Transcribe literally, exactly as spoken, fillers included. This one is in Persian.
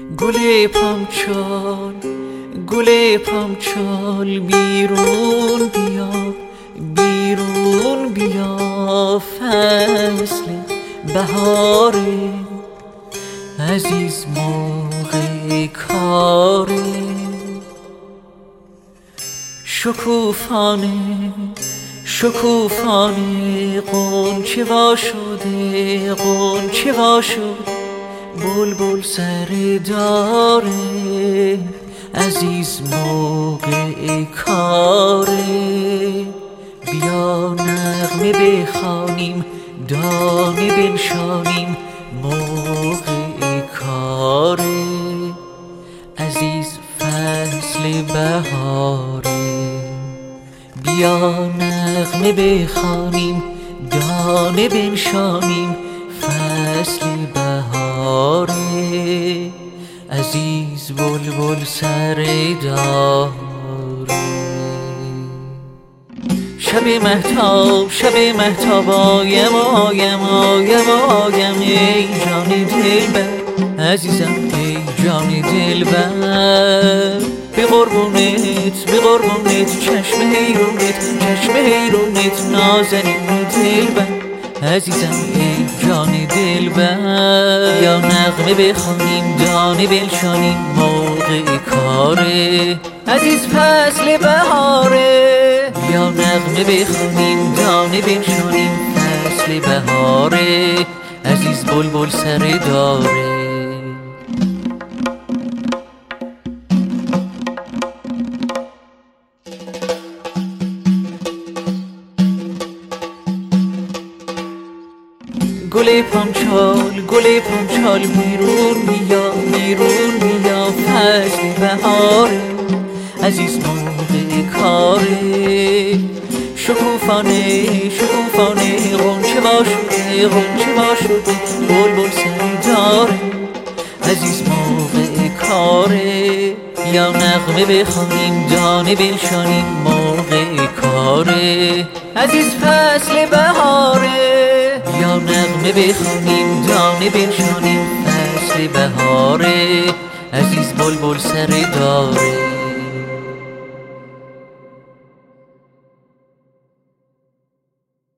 گل پامچال گل پامچال بیرون بیا بیرون بیا فصل بهاره عزیز موقع کاره شکوفانه شکوفانه غنچه وا شده غنچه وا شده بلبل سر داره عزیز موقع کاره بیا نغمه بخوانیم دانه بنشانیم موقع کاره عزیز فصل بهاره بیا نغمه بخوانیم دانه بنشانیم فصل بهاره عزیز بلبل سر داره شب مهتاب شب مهتاب آیم آیم آیم آیم ای جان دلبر عزیزم ای جان دلبر به قربونت به قربونت چشم حیرونت چشم حیرونت نازنین دلبر عزیزم ای جان دلبر یا نغمه بخوانیم دانه بنشانیم موقع کاره عزیز فصل بهاره یا نغمه بخوانیم دانه بنشانیم فصل بهاره عزیز بلبل سر داره گل پامچال گل پامچال بیرون بیا بیرون بیا فصل بهاره عزیز موقع کاره شکوفانه شکوفانه غنچه وا شده غنچه وا شده بلبل سر داره عزیز موقع کاره یا نغمه بخوانیم دانه بنشانیم موقع کاره عزیز فصل بهاره یا نغمه بخوانیم دانه بنشانیم فصل بهاره عزیز بلبل سر داره